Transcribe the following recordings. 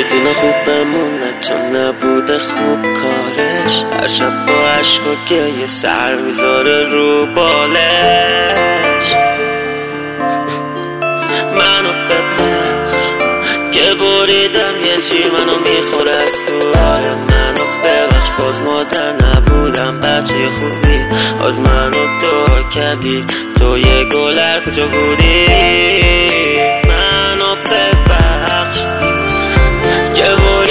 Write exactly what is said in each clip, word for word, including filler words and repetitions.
میتونه خوب بمونه چون نبوده خوب کارش. هر شب با عشق و گریه سر میذاره رو بالش. منو ببخش که بریدم یه چی منو میخوره از تو. آره منو ببخش باز مادر نبودم بچه خوبی. از منو دعا کردی تو یه گلر کجا بودی. منو ببخش که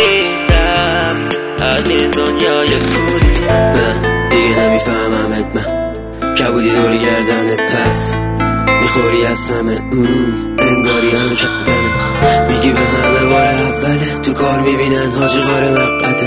بریدم از این دنیای کولی. من دیگه نمیفهممت، من کبودی دور گردنت پس میخوری از همه انگاری همه کردنه. میگی به همه بار اوله تو کار میبینن حاجی غار وقته.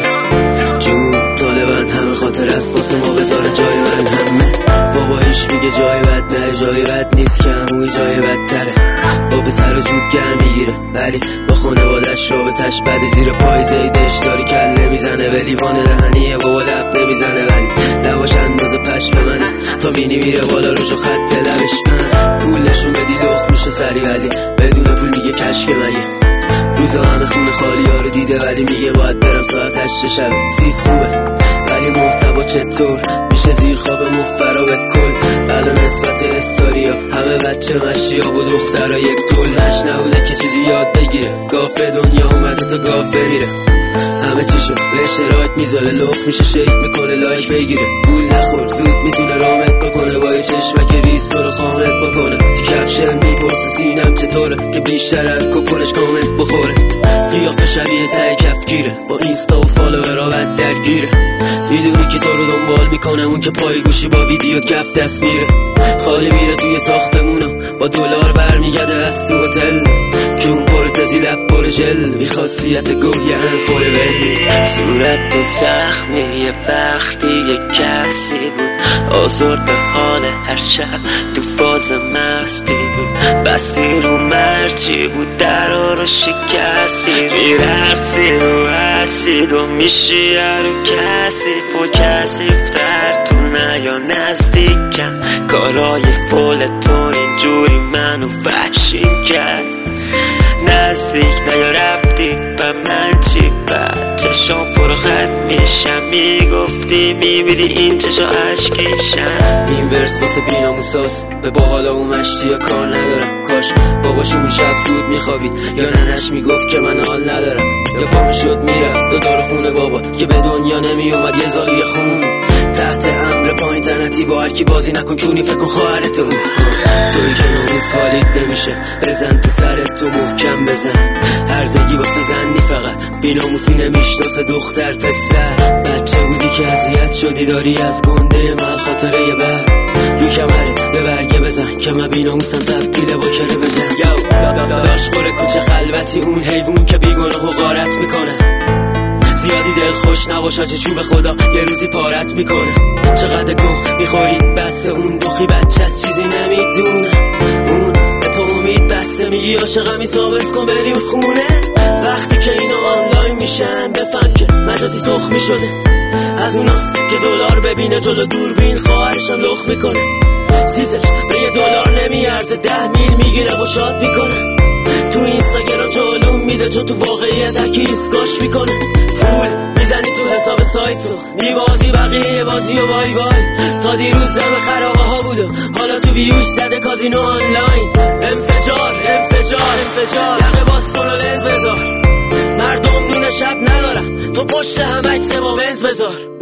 جون طالبن همه خاطر است واسه ما بذاره جای من همه. بابایش میگه جای بد نره جای بد نیست که هموی جای بدتره. با پسر زود گرم میگیره ولی با خانوادش رابطش بده. زیر پای زیدش داری کله میزنه به لیوان دهنیه بابا لب نمیزنه ولی لباش اندازه پش به منه تا مینی میره بالا رو جو خط لبش. من پول نشون بدی لخ میشه سری ولی بدون پول میگه کشک مگه. روزا همه خونه خالی ها رو دیده ولی میگه باید برم ساعت هشت شب. سیز خوبه ولی محتوا چطور میشه زیر خواب مفرا به کل. الان نسبت استاریا همه بچه مشی ها و دخترها یک طول. نش نبوده که چیزی یاد بگیره گافه دنیا اومده تا گافه میره. همه چیشو به اشتراک میذاره لخ میشه شیک میکنه لایک بگیره. گول نخور زود میتونه رامت بکنه با یه چشمک ریز تو رو خامت بکنه. تو کپشن میپرسه سینم چطوره که بیشتر از کپونش کامنت بخوره. قیافه شبیه ته کفگیره با اینستا و فالوورا بد درگیره. میدونی که تو رو دنبال میکنه اون که پای گوشی با ویدیو کف دست میره. خالی میره توی ساختمونا با دلار برمیگرده از تو هتل. جون پرتزی لب پر ژل بی خاصیت گویه خوره ولی. صورت زخمی یه وقتی یه کسی بود آزرد حال هر شب تو فاز مستی بود. بستی رو مرچی بود درا رو شکستی میرقصی رو اسید و میشی رو کسیف و کسیفتر تو نیا نزدیکم. کارای فول تو اینجوری منو وحشیم کرد. نزدیک نیا رفتی و من چی بد چشام پر خط میشم. میگفتی میمیری این چشا عشقیشم. این ورس واسه بیناموساس به باحالا و مشتی یا کار ندارم. کاش باباشون شب زود میخوابید یا ننش میگفت که من حال ندارم. یا پام شد میرفت و دار خونه بابا که به دنیا نمیومد یه زالوی خون. تحت امر پایین تنتی با هرکی بازی نکن کونی فکر کن خواهرتون. توی که ناموس حالیت نمیشه بزن تو سرت تو محکم بزن. هرزگی واسه زنی فقط بیناموسی نمیشناسه دختر پسر. بچه بودی که اذیت شدی داری از گنده من خاطره یه بد. رو کمره به برگه بزن که من بیناموسم تبدیل با کره بزن. یو لاشخور کوچه خلوتی اون حیوون که بیگناه و غارت میکنه. زیادی دل خوش نباشه چه چوب خدا یه روزی پارت میکنه. چقدر گوه میخوری بس اون دخی بچه از چیزی نمیدونه. اون به تو امید بسته میگی عاشقمی ثابت کن بریم خونه. وقتی که اینا آنلاین میشن بفهم که مجازی تخمی شده. از اوناست که دلار ببینه جلو دوربین خواهرشم لخ میکنه. سیزش به یه دلار نمیارزه ده میل میگیره و شاد میکنه. تو اینستاگرام جلوم میده چون تو واقعیت هرکی ایسکاش میکنه. پول میزنی تو حساب سایتو میبازی بقیه بازی و بای بای. تا دیروز دم خرابه ها بودم حالا تو بیوش زده کازینو آنلاین. انفجار انفجار انفجار یقه باز کن و لنز بذار. مردم نون شب ندارم تو پشت همه عکس با بنز بذار.